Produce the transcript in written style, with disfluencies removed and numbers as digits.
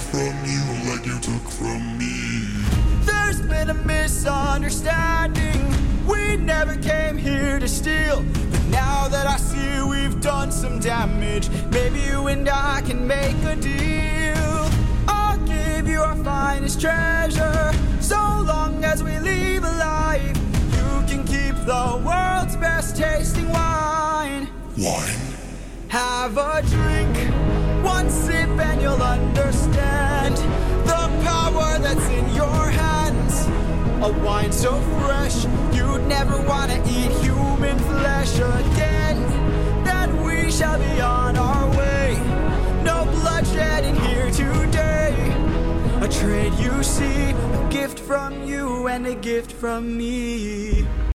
from you like you took from me. There's been a misunderstanding. We never came here to steal, but now that I see we've done some damage, maybe you and I can make a deal. I'll give you our finest treasure, so long as we leave alive. You can keep the world's best tasting wine. Wine? Have a drink, one sip and you'll understand the power that's in your hands. A wine so fresh, you'd never want to eat human flesh again. Then we shall be on our way. No bloodshed in here today. A trade you see, a gift from you and a gift from me.